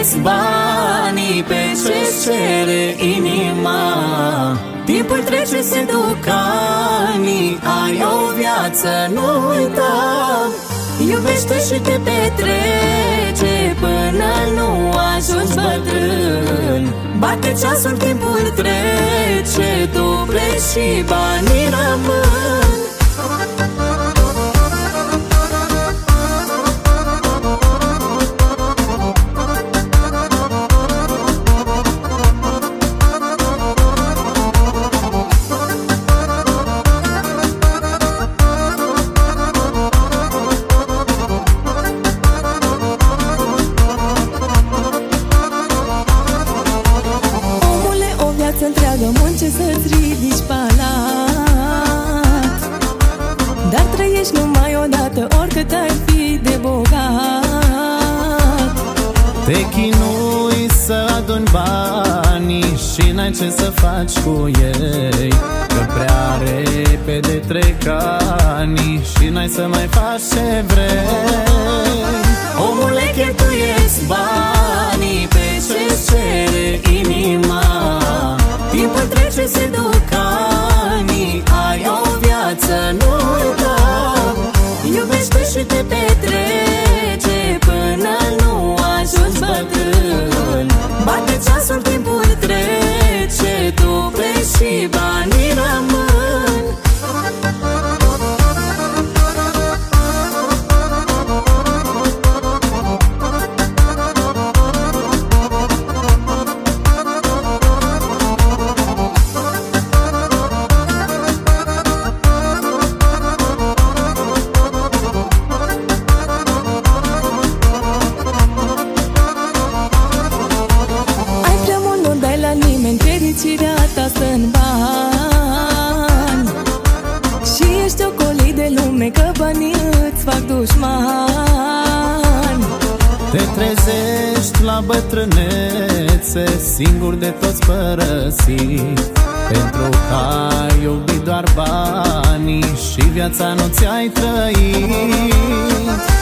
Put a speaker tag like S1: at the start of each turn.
S1: ies banii pe ce-ți cere inima. Timpul trece, se duc anii, ai o viață, nu uita. Iubește și te petrece până nu ajungi bătrân. Bate ceasul, timpul trece, tu pleci și banii rămân.
S2: Întreagă munce să-ți ridici palat, dar trăiești numai odată, oricât ai fi de bogat.
S1: Te chinui să aduni banii și n-ai ce să faci cu ei, că prea repede trec ani și n-ai să mai faci ce vrei. Omule, cheltuiesc banii pe ce-ți cere inima. Timpul trece, se duc anii, ai o viață, nu uita. Iubește și te petrece până nu ajungi bătrân. Bate ceasul, timpul trece, tu pleci și banii rămân.
S2: Fericirea ta stă în bani și ești ocolit de lume, că banii îți fac dușmani.
S1: Te trezești la bătrânețe, singur de toți părăsit, pentru că ai iubit doar banii și viața nu ți-ai trăit.